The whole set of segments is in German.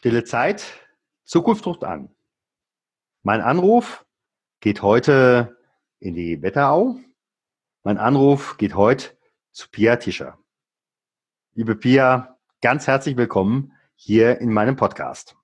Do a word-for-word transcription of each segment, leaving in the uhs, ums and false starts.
Stille Zeit, Zukunft ruft an. Mein Anruf geht heute in die Wetterau. Mein Anruf geht heute zu Pia Tischer. Liebe Pia, ganz herzlich willkommen hier in meinem Podcast.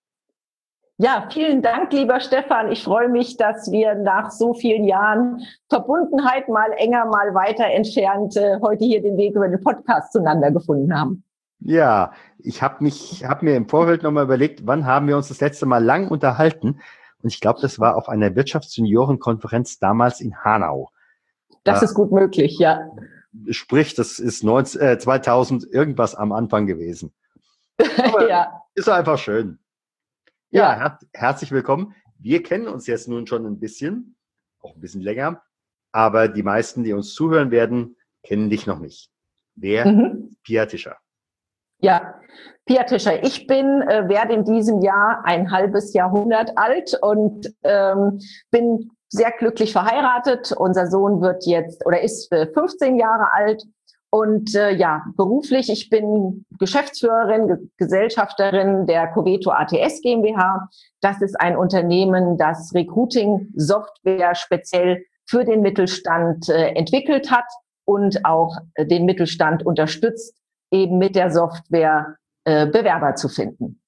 Ja, vielen Dank, lieber Stefan. Ich freue mich, dass wir nach so vielen Jahren Verbundenheit, mal enger, mal weiter entfernt, heute hier den Weg über den Podcast zueinander gefunden haben. Ja, ich habe mich, habe mir im Vorfeld nochmal überlegt, wann haben wir uns das letzte Mal lang unterhalten? Und ich glaube, das war auf einer Wirtschaftsjuniorenkonferenz damals in Hanau. Das ist gut möglich, ja. Sprich, das ist neunzehn, äh, zweitausend irgendwas am Anfang gewesen. Aber ja. Ist einfach schön. Ja, ja. Her- herzlich willkommen. Wir kennen uns jetzt nun schon ein bisschen, auch ein bisschen länger, aber die meisten, die uns zuhören werden, kennen dich noch nicht. Wer mhm. ist Pia Tischer? Ja, Pia Tischer, ich bin, äh, werde in diesem Jahr ein halbes Jahrhundert alt und ähm, bin sehr glücklich verheiratet. Unser Sohn wird jetzt oder ist äh, fünfzehn Jahre alt und äh, ja, beruflich, ich bin Geschäftsführerin, Ge- Gesellschafterin der Coveto A T S GmbH. Das ist ein Unternehmen, das Recruiting-Software speziell für den Mittelstand äh, entwickelt hat und auch äh, den Mittelstand unterstützt, eben mit der Software äh, Bewerber zu finden.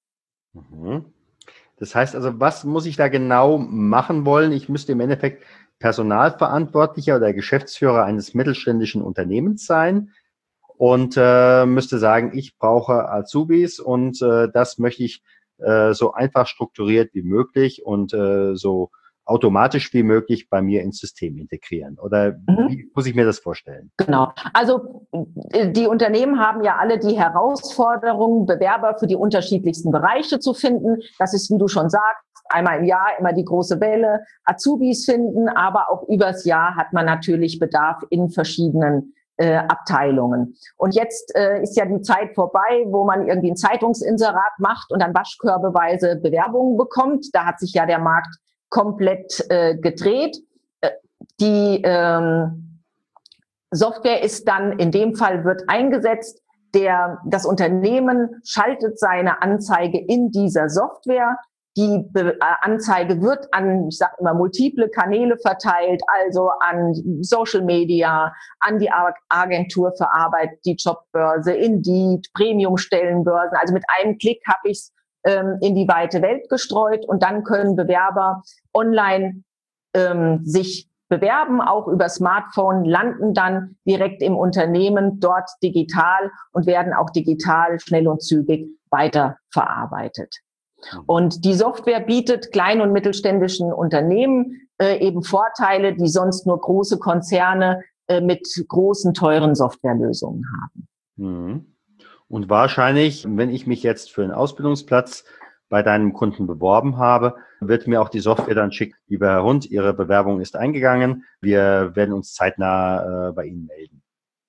Das heißt also, was muss ich da genau machen wollen? Ich müsste im Endeffekt Personalverantwortlicher oder Geschäftsführer eines mittelständischen Unternehmens sein und äh, müsste sagen, ich brauche Azubis und äh, das möchte ich äh, so einfach strukturiert wie möglich und äh, so automatisch wie möglich bei mir ins System integrieren. Oder mhm. wie muss ich mir das vorstellen? Genau. Also die Unternehmen haben ja alle die Herausforderung, Bewerber für die unterschiedlichsten Bereiche zu finden. Das ist, wie du schon sagst, einmal im Jahr immer die große Welle, Azubis finden, aber auch übers Jahr hat man natürlich Bedarf in verschiedenen äh, Abteilungen. Und jetzt äh, ist ja die Zeit vorbei, wo man irgendwie ein Zeitungsinserat macht und dann waschkörbeweise Bewerbungen bekommt. Da hat sich ja der Markt komplett äh, gedreht. Äh, die ähm, Software ist dann, in dem Fall wird eingesetzt, der, das Unternehmen schaltet seine Anzeige in dieser Software. Die Be- äh, Anzeige wird an, ich sage immer, multiple Kanäle verteilt, also an Social Media, an die Ag- Agentur für Arbeit, die Jobbörse, Indeed, Premium-Stellenbörsen. Also mit einem Klick habe ich es in die weite Welt gestreut und dann können Bewerber online ähm, sich bewerben, auch über Smartphone, landen dann direkt im Unternehmen dort digital und werden auch digital schnell und zügig weiterverarbeitet. Und die Software bietet kleinen und mittelständischen Unternehmen äh, eben Vorteile, die sonst nur große Konzerne äh, mit großen, teuren Softwarelösungen haben. Mhm. Und wahrscheinlich, wenn ich mich jetzt für einen Ausbildungsplatz bei deinem Kunden beworben habe, wird mir auch die Software dann schicken. Lieber Herr Hund, Ihre Bewerbung ist eingegangen. Wir werden uns zeitnah äh, bei Ihnen melden.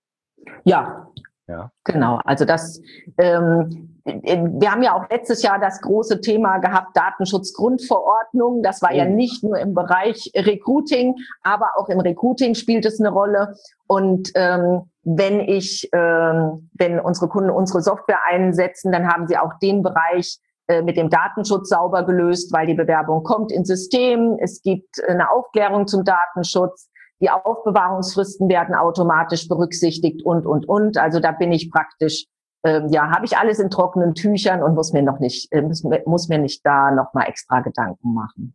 Ja, ja, genau. Also das, ähm, wir haben ja auch letztes Jahr das große Thema gehabt, Datenschutzgrundverordnung. Das war oh. ja nicht nur im Bereich Recruiting, aber auch im Recruiting spielt es eine Rolle. Und ähm, wenn ich, ähm, wenn unsere Kunden unsere Software einsetzen, dann haben sie auch den Bereich äh, mit dem Datenschutz sauber gelöst, weil die Bewerbung kommt ins System. Es gibt eine Aufklärung zum Datenschutz. Die Aufbewahrungsfristen werden automatisch berücksichtigt und, und, und. Also da bin ich praktisch, ähm, ja, habe ich alles in trockenen Tüchern und muss mir noch nicht, äh, muss, muss mir nicht da nochmal extra Gedanken machen.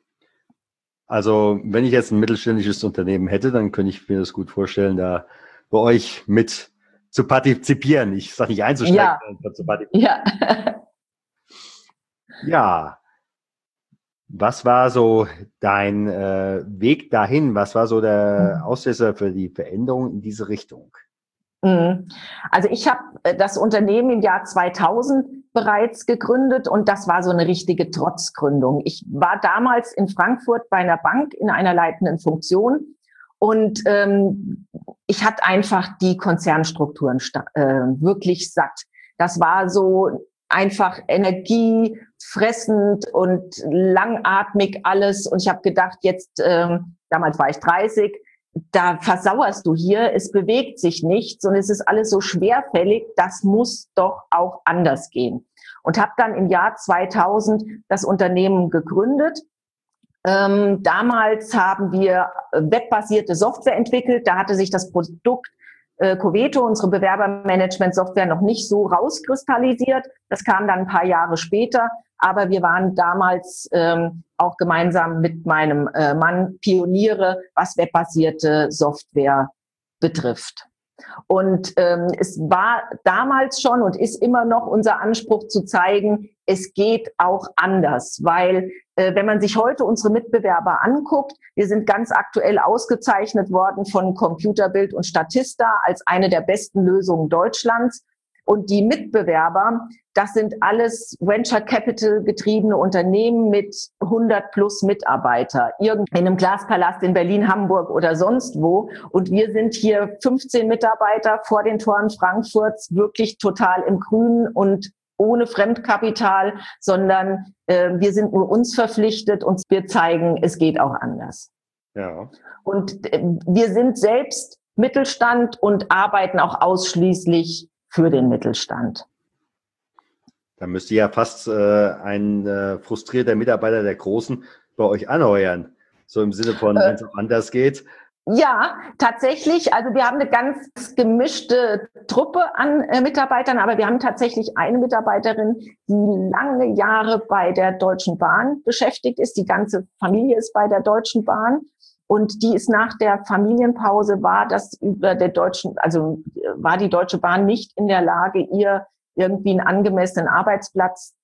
Also wenn ich jetzt ein mittelständisches Unternehmen hätte, dann könnte ich mir das gut vorstellen, da bei euch mit zu partizipieren. Ich sage nicht einzusteigen, ja. sondern zu partizipieren. Ja. Ja. Was war so dein äh, Weg dahin? Was war so der Auslöser für die Veränderung in diese Richtung? Also ich habe das Unternehmen im Jahr zweitausend bereits gegründet und das war so eine richtige Trotzgründung. Ich war damals in Frankfurt bei einer Bank in einer leitenden Funktion und ähm, ich hatte einfach die Konzernstrukturen sta- äh, wirklich satt. Das war so einfach energiefressend und langatmig alles. Und ich habe gedacht, jetzt, ähm, damals war ich dreißig, da versauerst du hier, es bewegt sich nichts und es ist alles so schwerfällig, das muss doch auch anders gehen. und habe dann im Jahr zweitausend das Unternehmen gegründet. Ähm, damals haben wir webbasierte Software entwickelt. Da hatte sich das Produkt äh, Coveto, unsere Bewerbermanagement-Software, noch nicht so rauskristallisiert. Das kam dann ein paar Jahre später. Aber wir waren damals ähm, auch gemeinsam mit meinem äh, Mann Pioniere, was webbasierte Software betrifft. Und ähm, es war damals schon und ist immer noch unser Anspruch zu zeigen, es geht auch anders, weil äh, wenn man sich heute unsere Mitbewerber anguckt, wir sind ganz aktuell ausgezeichnet worden von Computerbild und Statista als eine der besten Lösungen Deutschlands. Und die Mitbewerber, das sind alles Venture Capital getriebene Unternehmen mit hundert plus Mitarbeiter, irgend in einem Glaspalast in Berlin, Hamburg oder sonst wo. Und wir sind hier fünfzehn Mitarbeiter vor den Toren Frankfurts, wirklich total im Grünen und ohne Fremdkapital, sondern äh, wir sind nur uns verpflichtet und wir zeigen, es geht auch anders. Ja. Und äh, wir sind selbst Mittelstand und arbeiten auch ausschließlich für den Mittelstand. Da müsste ja fast äh, ein äh, frustrierter Mitarbeiter der Großen bei euch anheuern. So im Sinne von, wenn es auch anders geht. Ja, tatsächlich. Also wir haben eine ganz gemischte Truppe an äh, Mitarbeitern, aber wir haben tatsächlich eine Mitarbeiterin, die lange Jahre bei der Deutschen Bahn beschäftigt ist. Die ganze Familie ist bei der Deutschen Bahn. Und die ist nach der Familienpause, war das über der deutschen, also war die Deutsche Bahn nicht in der Lage, ihr irgendwie einen angemessenen Arbeitsplatz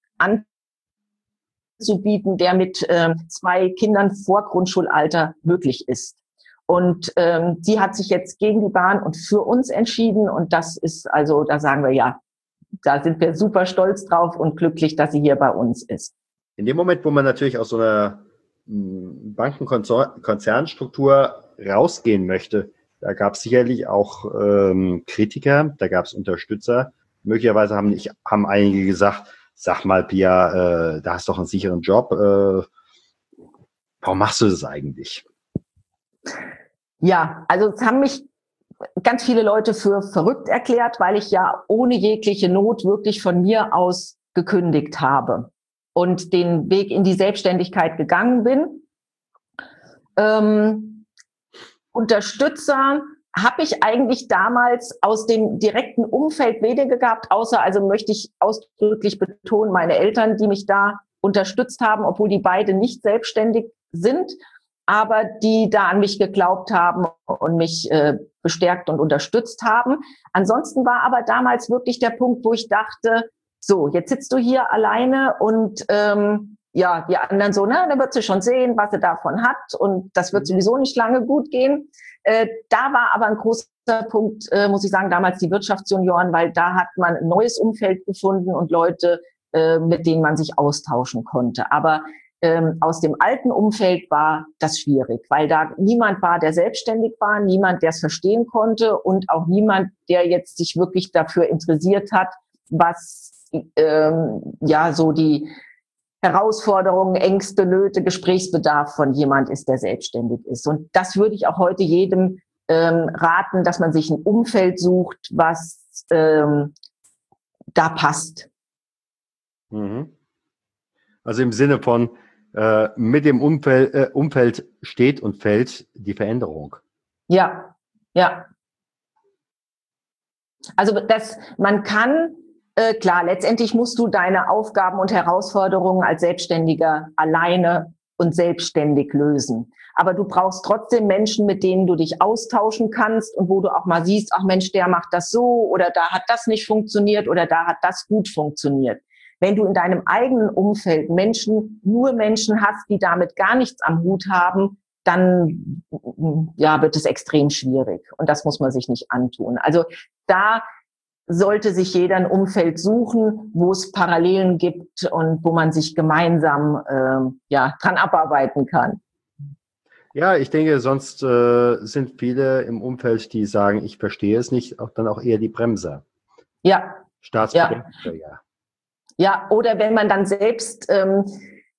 anzubieten, der mit ähm, zwei Kindern vor Grundschulalter möglich ist. Und ähm, sie hat sich jetzt gegen die Bahn und für uns entschieden. Und das ist also, da sagen wir ja, da sind wir super stolz drauf und glücklich, dass sie hier bei uns ist. In dem Moment, wo man natürlich aus so einer Bankenkonzernstruktur rausgehen möchte, da gab es sicherlich auch ähm, Kritiker, da gab es Unterstützer. Möglicherweise haben, nicht, haben einige gesagt, sag mal, Pia, äh, da hast du doch einen sicheren Job. Äh, warum machst du das eigentlich? Ja, also es haben mich ganz viele Leute für verrückt erklärt, weil ich ja ohne jegliche Not wirklich von mir aus gekündigt habe und den Weg in die Selbstständigkeit gegangen bin. Ähm, Unterstützer habe ich eigentlich damals aus dem direkten Umfeld wenige gehabt, außer, also möchte ich ausdrücklich betonen, meine Eltern, die mich da unterstützt haben, obwohl die beide nicht selbstständig sind, aber die da an mich geglaubt haben und mich äh, bestärkt und unterstützt haben. Ansonsten war aber damals wirklich der Punkt, wo ich dachte, so, jetzt sitzt du hier alleine und ähm, ja, die anderen so, na, dann wird sie schon sehen, was sie davon hat und das wird sowieso nicht lange gut gehen. Äh, da war aber ein großer Punkt, äh, muss ich sagen, damals die Wirtschaftsjunioren, weil da hat man ein neues Umfeld gefunden und Leute, äh, mit denen man sich austauschen konnte. Aber ähm, aus dem alten Umfeld war das schwierig, weil da niemand war, der selbstständig war, niemand, der es verstehen konnte und auch niemand, der jetzt sich wirklich dafür interessiert hat, was ähm, ja so die Herausforderungen, Ängste, Nöte, Gesprächsbedarf von jemand ist, der selbstständig ist. Und das würde ich auch heute jedem ähm, raten, dass man sich ein Umfeld sucht, was ähm, da passt. Mhm. Also im Sinne von, äh, mit dem Umfeld, äh, Umfeld steht und fällt die Veränderung. Ja, ja. Also das, man kann, äh, klar, letztendlich musst du deine Aufgaben und Herausforderungen als Selbstständiger alleine und selbstständig lösen. Aber du brauchst trotzdem Menschen, mit denen du dich austauschen kannst und wo du auch mal siehst, ach Mensch, der macht das so oder da hat das nicht funktioniert oder da hat das gut funktioniert. Wenn du in deinem eigenen Umfeld Menschen, nur Menschen hast, die damit gar nichts am Hut haben, dann ja, wird es extrem schwierig. Und das muss man sich nicht antun. Also da sollte sich jeder ein Umfeld suchen, wo es Parallelen gibt und wo man sich gemeinsam äh, ja, dran abarbeiten kann. Ja, ich denke, sonst äh, sind viele im Umfeld, die sagen, ich verstehe es nicht, auch dann auch eher die Bremser. Ja. Staatsbremser, ja. Ja, oder wenn man dann selbst ähm,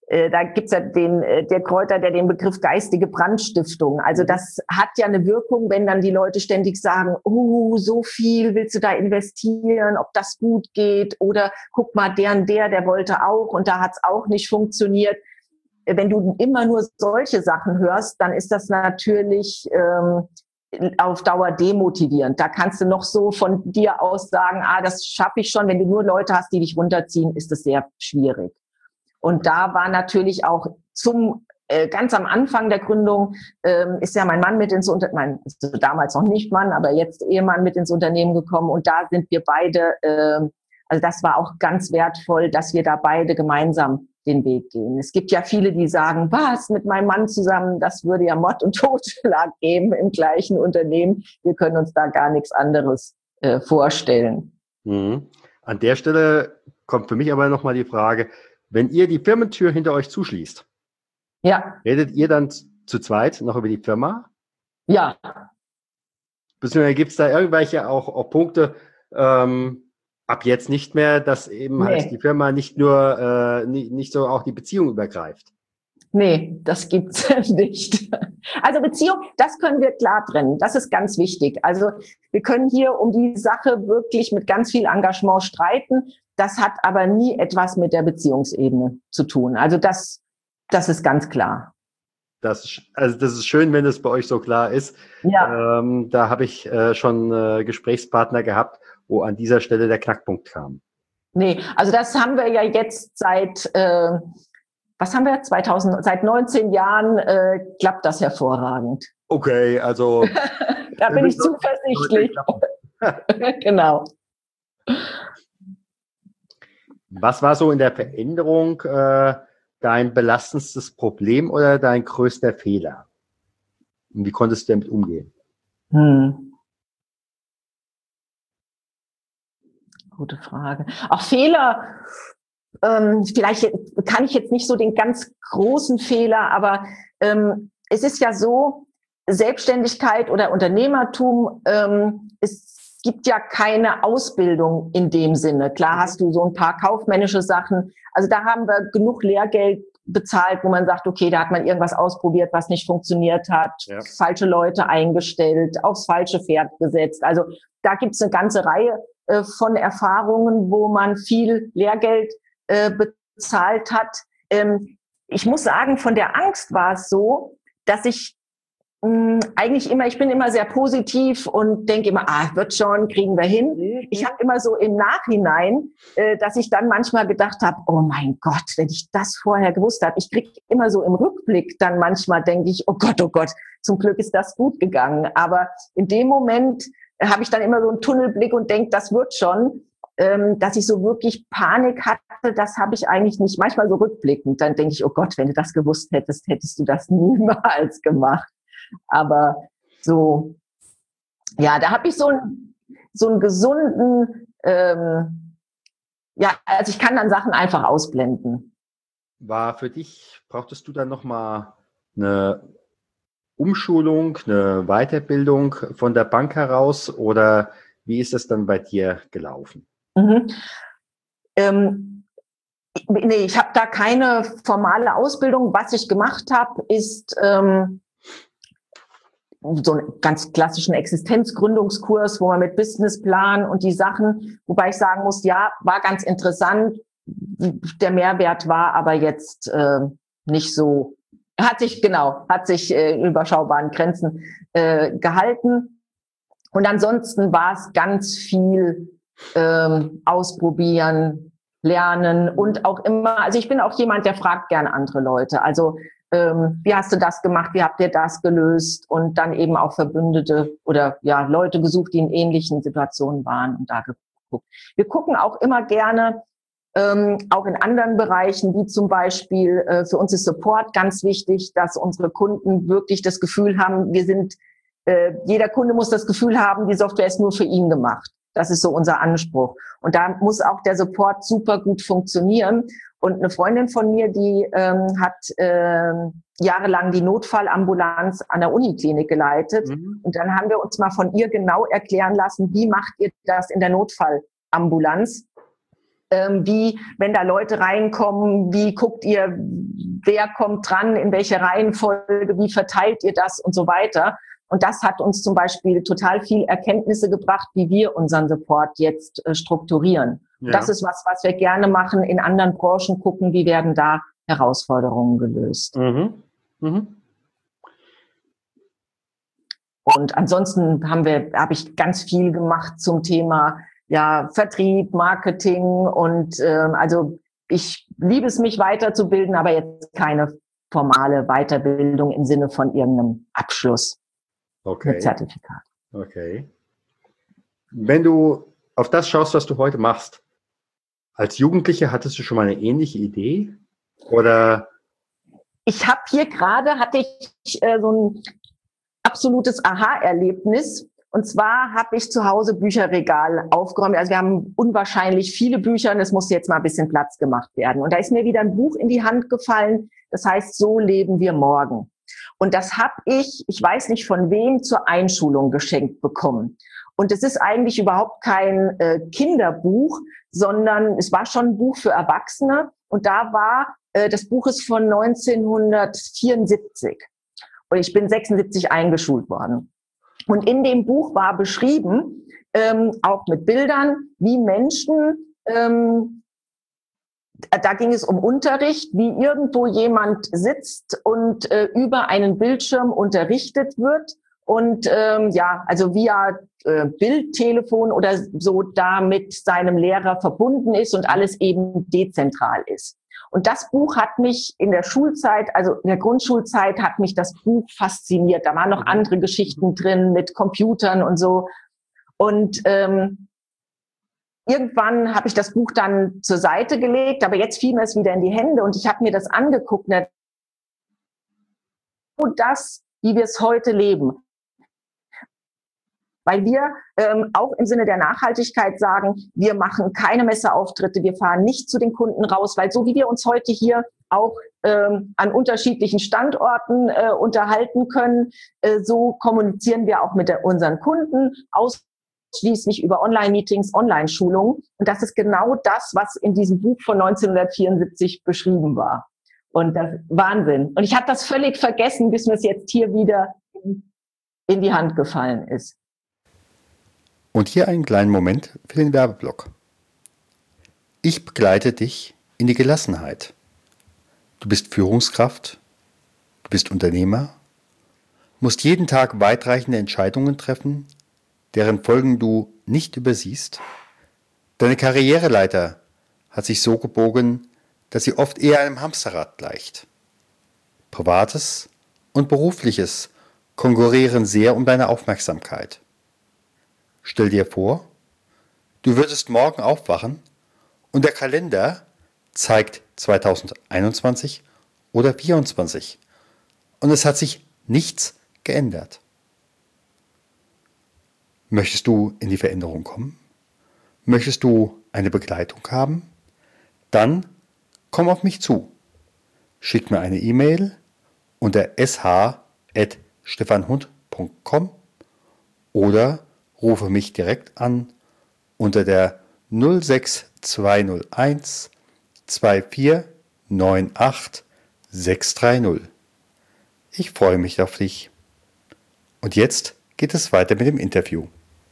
Da gibt's ja den, der Kräuter, der den Begriff geistige Brandstiftung. Also das hat ja eine Wirkung, wenn dann die Leute ständig sagen, oh, so viel willst du da investieren, ob das gut geht oder guck mal, der und der, der wollte auch und da hat's auch nicht funktioniert. Wenn du immer nur solche Sachen hörst, dann ist das natürlich ähm, auf Dauer demotivierend. Da kannst du noch so von dir aus sagen, ah, das schaffe ich schon. Wenn du nur Leute hast, die dich runterziehen, ist das sehr schwierig. Und da war natürlich auch zum äh, ganz am Anfang der Gründung ähm, ist ja mein Mann mit ins Unternehmen, also damals noch nicht Mann, aber jetzt Ehemann mit ins Unternehmen gekommen. Und da sind wir beide, äh, also das war auch ganz wertvoll, dass wir da beide gemeinsam den Weg gehen. Es gibt ja viele, die sagen, was, mit meinem Mann zusammen, das würde ja Mord und Totschlag geben im gleichen Unternehmen. Wir können uns da gar nichts anderes äh, vorstellen. Mhm. An der Stelle kommt für mich aber nochmal die Frage, wenn ihr die Firmentür hinter euch zuschließt, ja. redet ihr dann zu zweit noch über die Firma? Ja. Beziehungsweise gibt es da irgendwelche auch, auch Punkte, ähm, ab jetzt nicht mehr, dass eben nee. halt die Firma nicht nur, äh, nicht, nicht so auch die Beziehung übergreift? Nee, das gibt's nicht. Also Beziehung, das können wir klar trennen. Das ist ganz wichtig. Also wir können hier um die Sache wirklich mit ganz viel Engagement streiten. Das hat aber nie etwas mit der Beziehungsebene zu tun. Also das, das ist ganz klar. Das, also das ist schön, wenn es bei euch so klar ist. Ja. Ähm, da habe ich äh, schon äh, Gesprächspartner gehabt, wo an dieser Stelle der Knackpunkt kam. Nee, also das haben wir ja jetzt seit, äh, was haben wir, zweitausend, seit neunzehn Jahren äh, klappt das hervorragend. Okay, also. Da bin ich zuversichtlich. Genau. Was war so in der Veränderung äh, dein belastendstes Problem oder dein größter Fehler? Und wie konntest du damit umgehen? Hm. Gute Frage. Auch Fehler, ähm, vielleicht kann ich jetzt nicht so den ganz großen Fehler, aber ähm, es ist ja so, Selbstständigkeit oder Unternehmertum, ähm, es gibt ja keine Ausbildung in dem Sinne. Klar hast du so ein paar kaufmännische Sachen. Also da haben wir genug Lehrgeld bezahlt, wo man sagt, okay, da hat man irgendwas ausprobiert, was nicht funktioniert hat, ja. Falsche Leute eingestellt, aufs falsche Pferd gesetzt. Also da gibt's eine ganze Reihe äh, von Erfahrungen, wo man viel Lehrgeld äh, bezahlt hat. Ähm, ich muss sagen, von der Angst war es so, dass ich eigentlich immer, ich bin immer sehr positiv und denke immer, ah, wird schon, kriegen wir hin. Ich habe immer so im Nachhinein, äh, dass ich dann manchmal gedacht habe, oh mein Gott, wenn ich das vorher gewusst habe. Ich kriege immer so im Rückblick dann manchmal, denke ich, oh Gott, oh Gott, zum Glück ist das gut gegangen. Aber in dem Moment äh, habe ich dann immer so einen Tunnelblick und denke, das wird schon. Ähm, dass ich so wirklich Panik hatte, das habe ich eigentlich nicht. Manchmal so rückblickend, dann denke ich, oh Gott, wenn du das gewusst hättest, hättest du das niemals gemacht. Aber so, ja, da habe ich so einen, so einen gesunden, ähm, ja, also ich kann dann Sachen einfach ausblenden. War für dich, brauchtest du dann nochmal eine Umschulung, eine Weiterbildung von der Bank heraus oder wie ist das dann bei dir gelaufen? Mhm. Ähm, nee, ich habe da keine formale Ausbildung. Was ich gemacht habe, ist ähm, so einen ganz klassischen Existenzgründungskurs, wo man mit Businessplan und die Sachen, wobei ich sagen muss, ja, war ganz interessant. Der Mehrwert war aber jetzt äh, nicht so, hat sich, genau, hat sich äh, in überschaubaren Grenzen äh, gehalten. Und ansonsten war es ganz viel ähm, ausprobieren, lernen und auch immer, also ich bin auch jemand, der fragt gerne andere Leute. Also Ähm, wie hast du das gemacht? Wie habt ihr das gelöst? Und dann eben auch Verbündete oder ja Leute gesucht, die in ähnlichen Situationen waren und da geguckt. Wir gucken auch immer gerne, ähm, auch in anderen Bereichen, wie zum Beispiel äh, für uns ist Support ganz wichtig, dass unsere Kunden wirklich das Gefühl haben, wir sind, äh, jeder Kunde muss das Gefühl haben, die Software ist nur für ihn gemacht. Das ist so unser Anspruch. Und da muss auch der Support super gut funktionieren. Und eine Freundin von mir, die ähm, hat ähm, jahrelang die Notfallambulanz an der Uniklinik geleitet. Mhm. Und dann haben wir uns mal von ihr genau erklären lassen, wie macht ihr das in der Notfallambulanz? Ähm, wie, wenn da Leute reinkommen, wie guckt ihr, wer kommt dran, in welche Reihenfolge, wie verteilt ihr das und so weiter. Und das hat uns zum Beispiel total viel Erkenntnisse gebracht, wie wir unseren Support jetzt äh, strukturieren. Ja. Und das ist was, was wir gerne machen, in anderen Branchen gucken, wie werden da Herausforderungen gelöst. Mhm. Mhm. Und ansonsten haben wir, habe ich ganz viel gemacht zum Thema ja, Vertrieb, Marketing und äh, also ich liebe es, mich weiterzubilden, aber jetzt keine formale Weiterbildung im Sinne von irgendeinem Abschluss. Okay. Mit Zertifikat. Okay. Wenn du auf das schaust, was du heute machst, als Jugendliche hattest du schon mal eine ähnliche Idee? Oder? Ich habe hier gerade, hatte ich äh, so ein absolutes Aha-Erlebnis. Und zwar habe ich zu Hause Bücherregal aufgeräumt. Also wir haben unwahrscheinlich viele Bücher und es muss jetzt mal ein bisschen Platz gemacht werden. Und da ist mir wieder ein Buch in die Hand gefallen. Das heißt, so leben wir morgen. Und das habe ich, ich weiß nicht von wem, zur Einschulung geschenkt bekommen. Und es ist eigentlich überhaupt kein äh, Kinderbuch, sondern es war schon ein Buch für Erwachsene. Und da war, äh, das Buch ist von neunzehnhundertvierundsiebzig. Und ich bin sechsundsiebzig eingeschult worden. Und in dem Buch war beschrieben, ähm, auch mit Bildern, wie Menschen, ähm, da ging es um Unterricht, wie irgendwo jemand sitzt und äh, über einen Bildschirm unterrichtet wird und ähm, ja, also via äh, Bildtelefon oder so da mit seinem Lehrer verbunden ist und alles eben dezentral ist. Und das Buch hat mich in der Schulzeit, also in der Grundschulzeit, hat mich das Buch fasziniert. Da waren noch andere Geschichten drin mit Computern und so. Und ähm, irgendwann habe ich das Buch dann zur Seite gelegt, aber jetzt fiel mir es wieder in die Hände und ich habe mir das angeguckt. Und das, wie wir es heute leben. Weil wir ähm, auch im Sinne der Nachhaltigkeit sagen, wir machen keine Messeauftritte, wir fahren nicht zu den Kunden raus, weil so wie wir uns heute hier auch ähm, an unterschiedlichen Standorten äh, unterhalten können, äh, so kommunizieren wir auch mit der, unseren Kunden ausschließlich über Online-Meetings, Online-Schulungen. Und das ist genau das, was in diesem Buch von neunzehnhundertvierundsiebzig beschrieben war. Und das ist Wahnsinn. Und ich habe das völlig vergessen, bis mir es jetzt hier wieder in, in die Hand gefallen ist. Und hier einen kleinen Moment für den Werbeblock. Ich begleite dich in die Gelassenheit. Du bist Führungskraft, du bist Unternehmer, musst jeden Tag weitreichende Entscheidungen treffen, deren Folgen du nicht übersiehst. Deine Karriereleiter hat sich so gebogen, dass sie oft eher einem Hamsterrad gleicht. Privates und Berufliches konkurrieren sehr um deine Aufmerksamkeit. Stell dir vor, du würdest morgen aufwachen und der Kalender zeigt zweitausendeinundzwanzig oder vierundzwanzig und es hat sich nichts geändert. Möchtest du in die Veränderung kommen? Möchtest du eine Begleitung haben? Dann komm auf mich zu. Schick mir eine E-Mail unter s h at stefanhund punkt com oder rufe mich direkt an unter der null sechs zwei null eins zwei vier neun acht sechs drei null. Ich freue mich auf dich. Und jetzt geht es weiter mit dem Interview.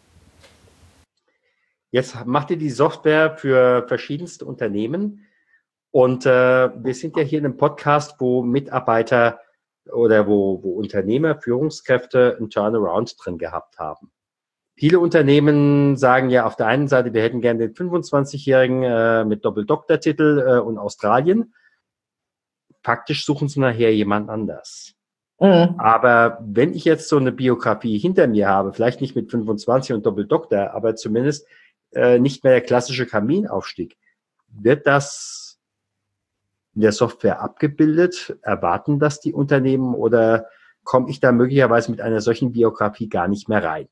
Jetzt macht ihr die Software für verschiedenste Unternehmen und äh, wir sind ja hier in einem Podcast, wo Mitarbeiter oder wo, wo Unternehmer, Führungskräfte einen Turnaround drin gehabt haben. Viele Unternehmen sagen ja auf der einen Seite, wir hätten gerne den fünfundzwanzigjährigen äh, mit Doppeldoktortitel äh, und Australien. Faktisch suchen sie nachher jemand anders. Mhm. Aber wenn ich jetzt so eine Biografie hinter mir habe, vielleicht nicht mit fünfundzwanzig und Doppeldoktor, aber zumindest äh, nicht mehr der klassische Kaminaufstieg, wird das in der Software abgebildet? Erwarten das die Unternehmen oder komme ich da möglicherweise mit einer solchen Biografie gar nicht mehr rein?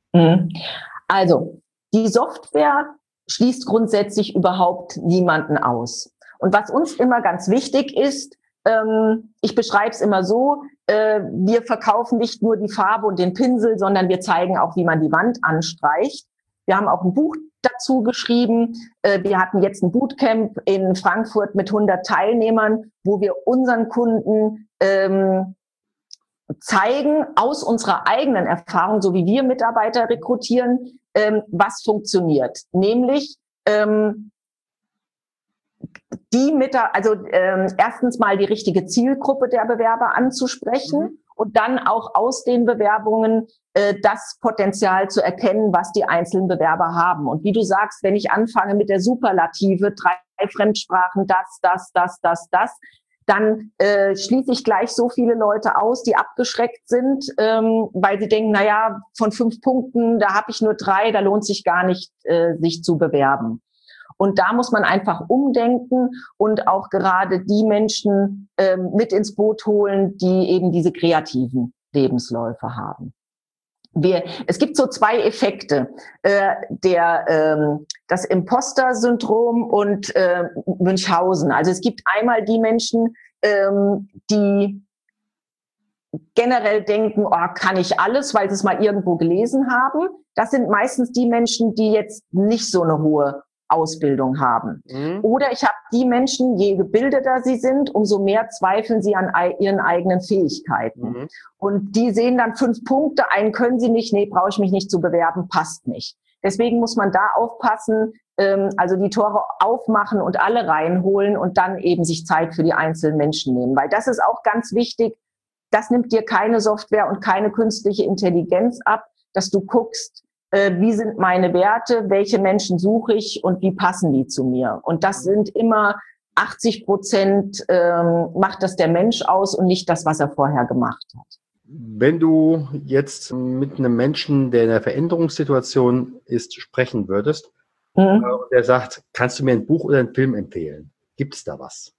Also, die Software schließt grundsätzlich überhaupt niemanden aus. Und was uns immer ganz wichtig ist, ähm, ich beschreibe es immer so, äh, wir verkaufen nicht nur die Farbe und den Pinsel, sondern wir zeigen auch, wie man die Wand anstreicht. Wir haben auch ein Buch dazu geschrieben. Äh, wir hatten jetzt ein Bootcamp in Frankfurt mit hundert Teilnehmern, wo wir unseren Kunden ähm, zeigen aus unserer eigenen Erfahrung, so wie wir Mitarbeiter rekrutieren, ähm, was funktioniert. Nämlich ähm, die mit, also ähm, erstens mal die richtige Zielgruppe der Bewerber anzusprechen mhm. und dann auch aus den Bewerbungen äh, das Potenzial zu erkennen, was die einzelnen Bewerber haben. Und wie du sagst, wenn ich anfange mit der Superlative, drei Fremdsprachen, das, das, das, das, das, dann äh, schließe ich gleich so viele Leute aus, die abgeschreckt sind, ähm, weil sie denken, na ja, von fünf Punkten, da habe ich nur drei, da lohnt sich gar nicht, äh, sich zu bewerben. Und da muss man einfach umdenken und auch gerade die Menschen ähm, mit ins Boot holen, die eben diese kreativen Lebensläufe haben. Wir, es gibt so zwei Effekte, äh, der, ähm, das Imposter-Syndrom und äh, Münchhausen. Also es gibt einmal die Menschen, ähm, die generell denken, oh, kann ich alles, weil sie es mal irgendwo gelesen haben. Das sind meistens die Menschen, die jetzt nicht so eine hohe Ausbildung haben. Mhm. Oder ich habe die Menschen, je gebildeter sie sind, umso mehr zweifeln sie an ihren eigenen Fähigkeiten. Mhm. Und die sehen dann fünf Punkte, einen können sie nicht, nee, brauche ich mich nicht zu bewerben, passt nicht. Deswegen muss man da aufpassen, ähm, also die Tore aufmachen und alle reinholen und dann eben sich Zeit für die einzelnen Menschen nehmen. Weil das ist auch ganz wichtig, das nimmt dir keine Software und keine künstliche Intelligenz ab, dass du guckst, wie sind meine Werte, welche Menschen suche ich und wie passen die zu mir. Und das sind immer achtzig Prozent ähm, macht das der Mensch aus und nicht das, was er vorher gemacht hat. Wenn du jetzt mit einem Menschen, der in einer Veränderungssituation ist, sprechen würdest, mhm. und der sagt, kannst du mir ein Buch oder einen Film empfehlen? Gibt es da was?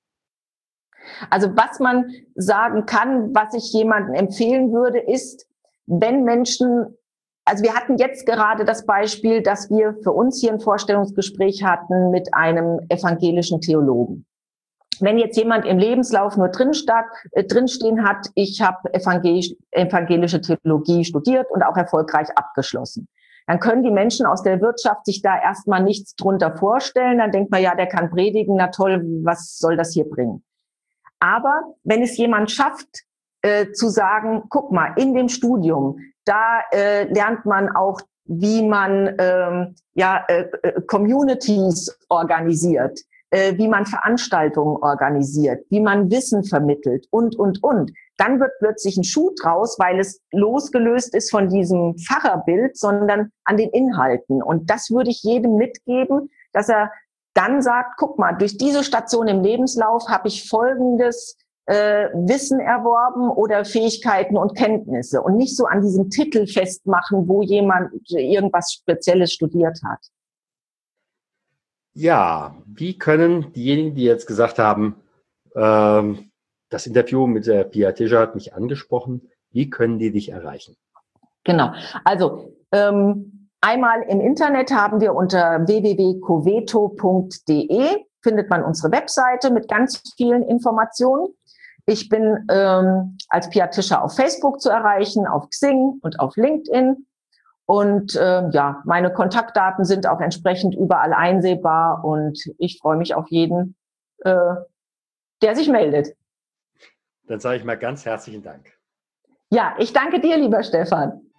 Also was man sagen kann, was ich jemandem empfehlen würde, ist, wenn Menschen Also wir hatten jetzt gerade das Beispiel, dass wir für uns hier ein Vorstellungsgespräch hatten mit einem evangelischen Theologen. Wenn jetzt jemand im Lebenslauf nur drin statt, äh, drinstehen hat, ich habe evangelisch, evangelische Theologie studiert und auch erfolgreich abgeschlossen, dann können die Menschen aus der Wirtschaft sich da erstmal nichts drunter vorstellen. Dann denkt man, ja, der kann predigen, na toll, was soll das hier bringen? Aber wenn es jemand schafft, äh, zu sagen, guck mal, in dem Studium, da äh, lernt man auch, wie man ähm, ja äh, Communities organisiert, äh, wie man Veranstaltungen organisiert, wie man Wissen vermittelt und, und, und. Dann wird plötzlich ein Schuh draus, weil es losgelöst ist von diesem Pfarrerbild, sondern an den Inhalten. Und das würde ich jedem mitgeben, dass er dann sagt, guck mal, durch diese Station im Lebenslauf habe ich Folgendes Äh, Wissen erworben oder Fähigkeiten und Kenntnisse und nicht so an diesem Titel festmachen, wo jemand irgendwas Spezielles studiert hat. Ja, wie können diejenigen, die jetzt gesagt haben, ähm, das Interview mit der Pia Tischer hat mich angesprochen, wie können die dich erreichen? Genau, also ähm, einmal im Internet haben wir unter w w w punkt coveto punkt d e findet man unsere Webseite mit ganz vielen Informationen. Ich bin ähm, als Pia Tischer auf Facebook zu erreichen, auf Xing und auf LinkedIn. Und äh, ja, meine Kontaktdaten sind auch entsprechend überall einsehbar. Und ich freue mich auf jeden, äh, der sich meldet. Dann sage ich mal ganz herzlichen Dank. Ja, ich danke dir, lieber Stefan.